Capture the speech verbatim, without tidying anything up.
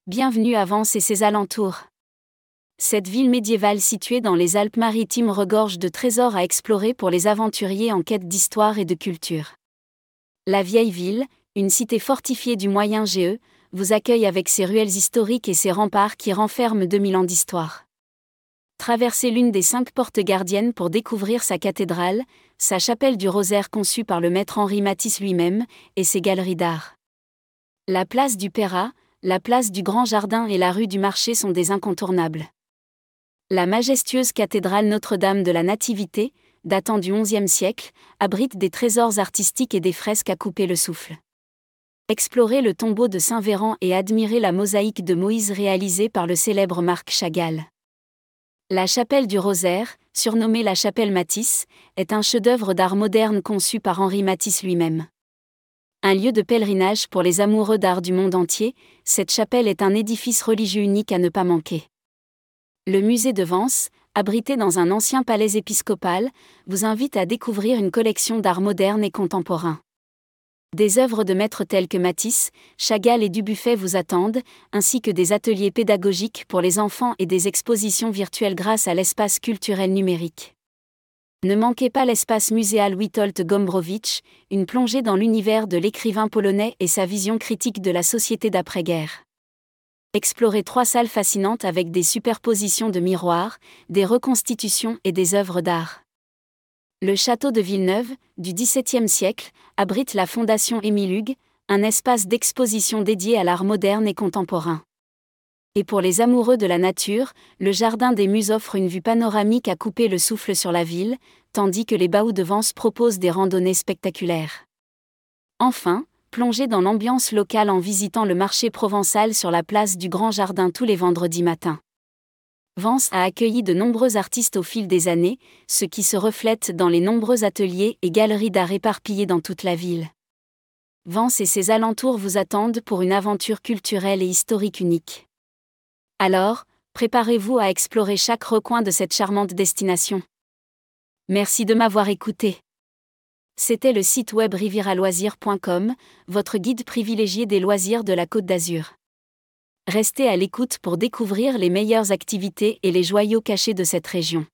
Bienvenue à Vence et ses alentours. Cette ville médiévale située dans les Alpes-Maritimes regorge de trésors à explorer pour les aventuriers en quête d'histoire et de culture. La vieille ville, une cité fortifiée du Moyen Âge, vous accueille avec ses ruelles historiques et ses remparts qui renferment deux mille ans d'histoire. Traversez l'une des cinq portes gardiennes pour découvrir sa cathédrale, sa chapelle du Rosaire conçue par le maître Henri Matisse lui-même, et ses galeries d'art. La place du Perrat, la place du Grand Jardin et la rue du Marché sont des incontournables. La majestueuse cathédrale Notre-Dame de la Nativité, datant du onzième siècle, abrite des trésors artistiques et des fresques à couper le souffle. Explorez le tombeau de Saint-Véran et admirez la mosaïque de Moïse réalisée par le célèbre Marc Chagall. La chapelle du Rosaire, surnommée la chapelle Matisse, est un chef-d'œuvre d'art moderne conçu par Henri Matisse lui-même. Un lieu de pèlerinage pour les amoureux d'art du monde entier, cette chapelle est un édifice religieux unique à ne pas manquer. Le musée de Vence, abrité dans un ancien palais épiscopal, vous invite à découvrir une collection d'art moderne et contemporain. Des œuvres de maîtres tels que Matisse, Chagall et Dubuffet vous attendent, ainsi que des ateliers pédagogiques pour les enfants et des expositions virtuelles grâce à l'espace culturel numérique. Ne manquez pas l'espace muséal Witold Gombrowicz, une plongée dans l'univers de l'écrivain polonais et sa vision critique de la société d'après-guerre. Explorez trois salles fascinantes avec des superpositions de miroirs, des reconstitutions et des œuvres d'art. Le château de Villeneuve, du dix-septième siècle, abrite la Fondation Émile Hugues, un espace d'exposition dédié à l'art moderne et contemporain. Et pour les amoureux de la nature, le Jardin des Muses offre une vue panoramique à couper le souffle sur la ville, tandis que les Baous de Vence proposent des randonnées spectaculaires. Enfin, plongez dans l'ambiance locale en visitant le marché provençal sur la place du Grand Jardin tous les vendredis matins. Vence a accueilli de nombreux artistes au fil des années, ce qui se reflète dans les nombreux ateliers et galeries d'art éparpillés dans toute la ville. Vence et ses alentours vous attendent pour une aventure culturelle et historique unique. Alors, préparez-vous à explorer chaque recoin de cette charmante destination. Merci de m'avoir écouté. C'était le site web riviera loisirs point com, votre guide privilégié des loisirs de la Côte d'Azur. Restez à l'écoute pour découvrir les meilleures activités et les joyaux cachés de cette région.